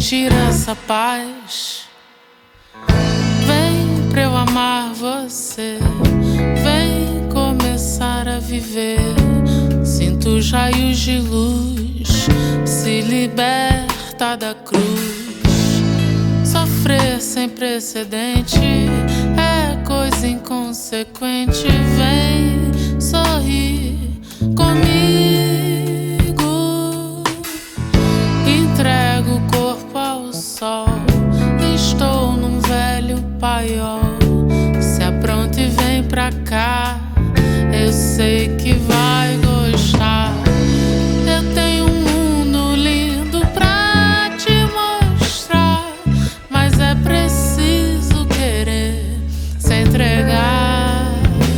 sentir essa paz. Vem pra eu amar você, vem começar a viver. Sinto os raios de luz, se liberta da cruz. Sofrer sem precedente é coisa inconsequente. Vem sorrir comigo. Entrego o corpo ao sol, estou num velho paiol. Se apronta e vem pra cá, eu sei que vai gostar. Eu tenho um mundo lindo pra te mostrar, mas é preciso querer se entregar.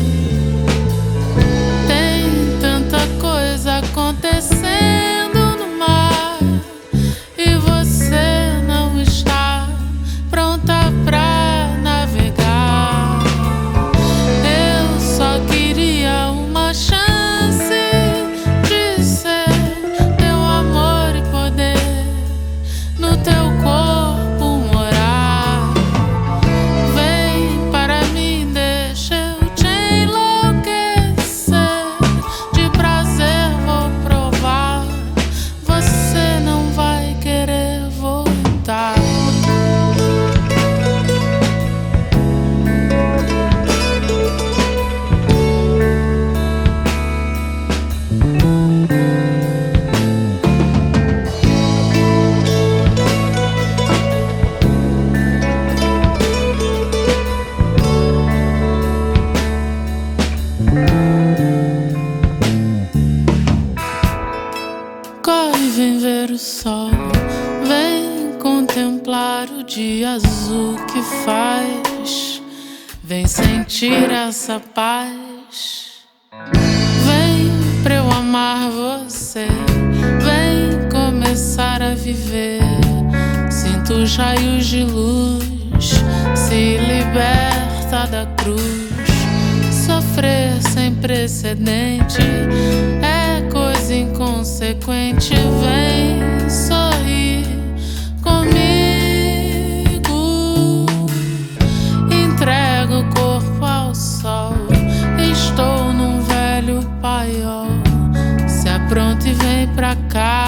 Tem tanta coisa acontecendo no mar e você não está pronta pra navegar. Eu só queria uma chance de ser teu amor e poder no teu corpo morar. Vem para mim, deixa eu te enlouquecer. De prazer vou provar, você não vai querer voltar. Corre, vem ver o sol, vem contemplar o dia azul que faz. Vem sentir essa paz. Vem pra eu amar você, vem começar a viver. Sinto os raios de luz, se liberta da cruz. Sofrer sem precedente é coisa inconsequente. Vem sorrir comigo. Entrego o corpo ao sol, estou num velho paiol. Se apronta e vem pra cá,